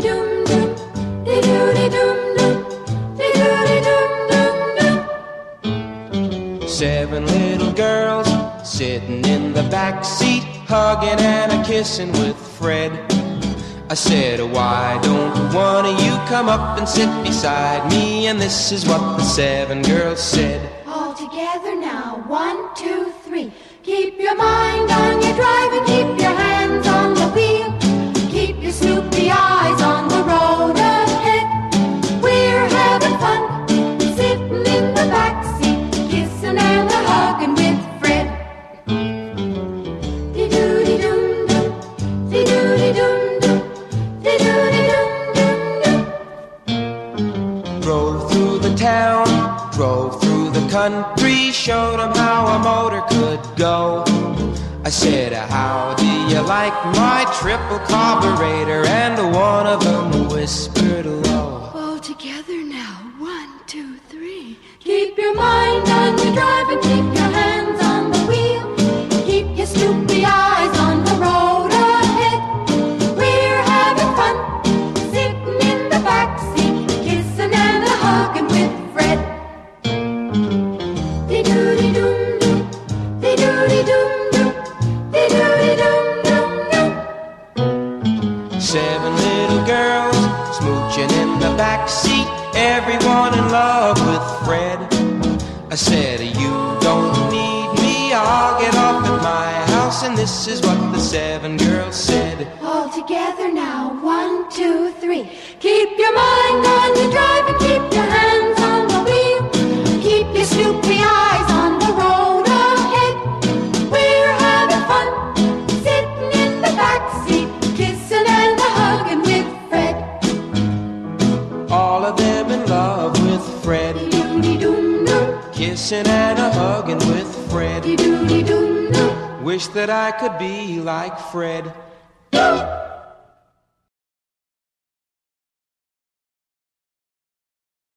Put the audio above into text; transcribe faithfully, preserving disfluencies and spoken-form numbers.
Seven little girls sitting in the back seat, hugging and a kissing with Fred. I said, why don't one of you come up and sit beside me? And this is what the seven girls said. All together now, one, two, three. Keep your mind on your drive and keep your hands on the wheel. Keep your snoopy eyes on the road ahead. We're having fun, sitting in the back seat, kissing and a hugging with Fred. Dee-doo-dee-dum-dum, dee-doo-dee-dum-dum, dee-doo-dee-dum-dum. Drove through the town, drove through the country, showed them how a motor could go. I said, how do you like my triple carburetor? And one of them whispered low. All together now, one, two, three. Keep your mind on your drive and keep your hands on the wheel. Keep your snoopy eyes on the road ahead. We're having fun, sitting in the back seat, kissing and a hugging with Fred. Dee-doo-dee-dum-dum, dee-doo-dee-dum-dum, dee-doo-dee-dum-dum-dum. Seven little girls smooching in the back seat, everyone in love with Fred. I said, you don't need me, I'll get off at my house. And this is what the seven girls said. All together now, one, two, three. Keep your mind on your drive and keep your hands on the wheel. Keep your snoopy eyes on the road ahead. We're having fun, sitting in the back seat, kissing and a hugging with Fred. All of them in love with Fred, Dee-doo-dee-dum-dum, kissing and a hugging with Fred. dee-doo-dee-dum-dum. Wish that I could be like Fred. Doo.